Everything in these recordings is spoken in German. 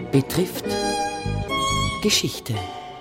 Betrifft Geschichte.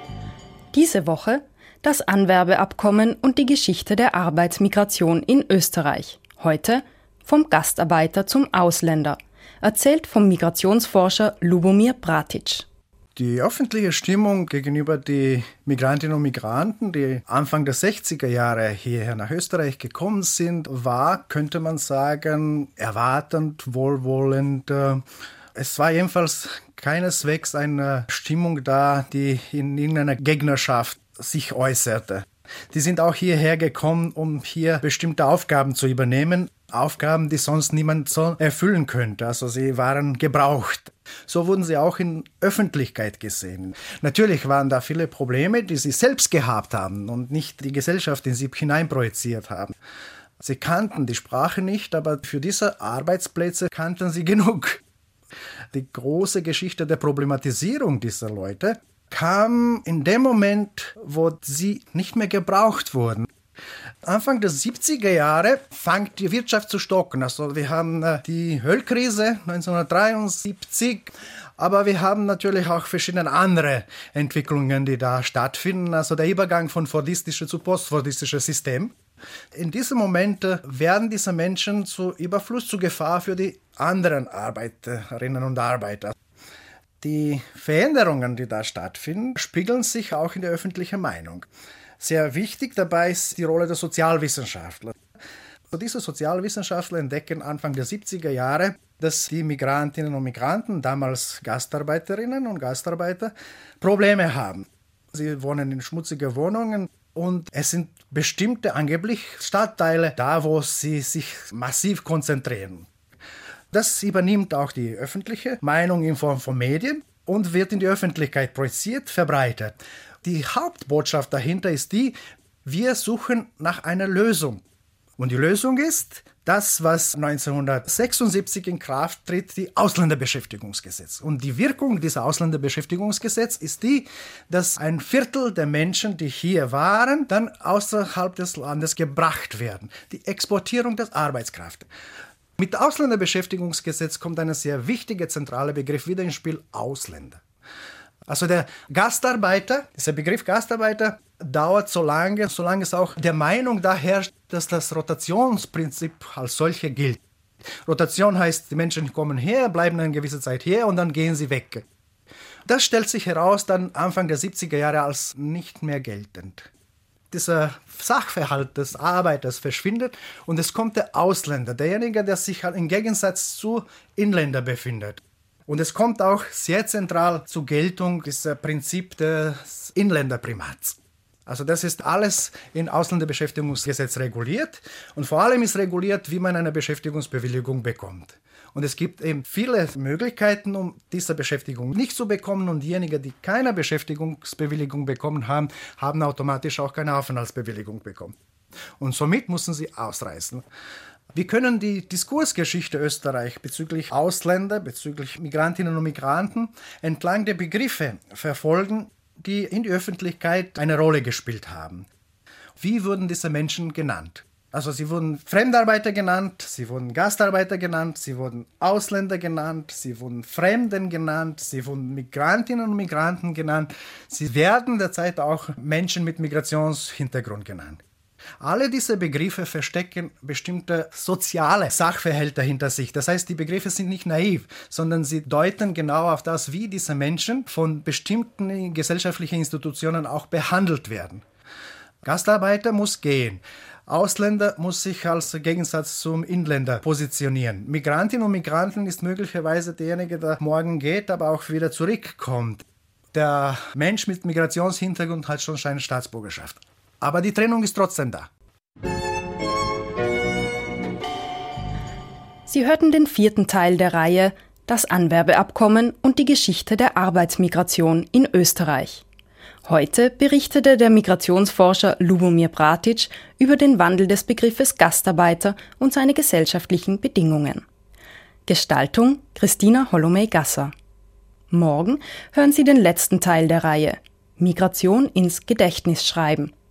Diese Woche das Anwerbeabkommen und die Geschichte der Arbeitsmigration in Österreich. Heute vom Gastarbeiter zum Ausländer. Erzählt vom Migrationsforscher Lubomir Bratic. Die öffentliche Stimmung gegenüber den Migrantinnen und Migranten, die Anfang der 60er Jahre hierher nach Österreich gekommen sind, war, könnte man sagen, erwartend, wohlwollend. Es war jedenfalls keineswegs eine Stimmung da, die in irgendeiner Gegnerschaft sich äußerte. Die sind auch hierher gekommen, um hier bestimmte Aufgaben zu übernehmen. Aufgaben, die sonst niemand so erfüllen könnte. Also sie waren gebraucht. So wurden sie auch in Öffentlichkeit gesehen. Natürlich waren da viele Probleme, die sie selbst gehabt haben und nicht die Gesellschaft in sie hineinprojiziert haben. Sie kannten die Sprache nicht, aber für diese Arbeitsplätze kannten sie genug. Die große Geschichte der Problematisierung dieser Leute kam in dem Moment, wo sie nicht mehr gebraucht wurden. Anfang der 70er Jahre fängt die Wirtschaft zu stocken. Also wir haben die Ölkrise 1973, aber wir haben natürlich auch verschiedene andere Entwicklungen, die da stattfinden. Also der Übergang von fordistisches zu postfordistisches System. In diesem Moment werden diese Menschen zu Überfluss, zu Gefahr für die anderen Arbeiterinnen und Arbeiter. Die Veränderungen, die da stattfinden, spiegeln sich auch in der öffentlichen Meinung. Sehr wichtig dabei ist die Rolle der Sozialwissenschaftler. Diese Sozialwissenschaftler entdecken Anfang der 70er Jahre, dass die Migrantinnen und Migranten, damals Gastarbeiterinnen und Gastarbeiter, Probleme haben. Sie wohnen in schmutzigen Wohnungen und es sind bestimmte angeblich Stadtteile da, wo sie sich massiv konzentrieren. Das übernimmt auch die öffentliche Meinung in Form von Medien und wird in die Öffentlichkeit projiziert, verbreitet. Die Hauptbotschaft dahinter ist die, wir suchen nach einer Lösung. Und die Lösung ist das, was 1976 in Kraft tritt, die Ausländerbeschäftigungsgesetz. Und die Wirkung dieser Ausländerbeschäftigungsgesetz ist die, dass ein Viertel der Menschen, die hier waren, dann außerhalb des Landes gebracht werden. Die Exportierung der Arbeitskraft. Mit Ausländerbeschäftigungsgesetz kommt ein sehr wichtiger, zentraler Begriff wieder ins Spiel: Ausländer. Also der Gastarbeiter, dieser Begriff Gastarbeiter dauert so lange es auch der Meinung da herrscht, dass das Rotationsprinzip als solche gilt. Rotation heißt, die Menschen kommen her, bleiben eine gewisse Zeit her und dann gehen sie weg. Das stellt sich heraus dann Anfang der 70er Jahre als nicht mehr geltend. Dieser Sachverhalt des Arbeiters verschwindet und es kommt der Ausländer, derjenige, der sich im Gegensatz zu Inländer befindet. Und es kommt auch sehr zentral zur Geltung das Prinzip des Inländerprimats. Also das ist alles im Ausländerbeschäftigungsgesetz reguliert und vor allem ist reguliert, wie man eine Beschäftigungsbewilligung bekommt. Und es gibt eben viele Möglichkeiten, um diese Beschäftigung nicht zu bekommen und diejenigen, die keine Beschäftigungsbewilligung bekommen haben, haben automatisch auch keine Aufenthaltsbewilligung bekommen. Und somit müssen sie ausreisen. Wir können die Diskursgeschichte Österreich bezüglich Ausländer, bezüglich Migrantinnen und Migranten entlang der Begriffe verfolgen, die in der Öffentlichkeit eine Rolle gespielt haben. Wie wurden diese Menschen genannt? Also sie wurden Fremdarbeiter genannt, sie wurden Gastarbeiter genannt, sie wurden Ausländer genannt, sie wurden Fremden genannt, sie wurden Migrantinnen und Migranten genannt. Sie werden derzeit auch Menschen mit Migrationshintergrund genannt. Alle diese Begriffe verstecken bestimmte soziale Sachverhalte hinter sich. Das heißt, die Begriffe sind nicht naiv, sondern sie deuten genau auf das, wie diese Menschen von bestimmten gesellschaftlichen Institutionen auch behandelt werden. Gastarbeiter muss gehen. Ausländer muss sich als Gegensatz zum Inländer positionieren. Migrantinnen und Migranten ist möglicherweise derjenige, der morgen geht, aber auch wieder zurückkommt. Der Mensch mit Migrationshintergrund hat schon seine Staatsbürgerschaft. Aber die Trennung ist trotzdem da. Sie hörten den 4. Teil der Reihe Das Anwerbeabkommen und die Geschichte der Arbeitsmigration in Österreich. Heute berichtete der Migrationsforscher Lubomir Bratic über den Wandel des Begriffes Gastarbeiter und seine gesellschaftlichen Bedingungen. Gestaltung Christina Hollomey-Gasser. Morgen hören Sie den letzten Teil der Reihe Migration ins Gedächtnis schreiben.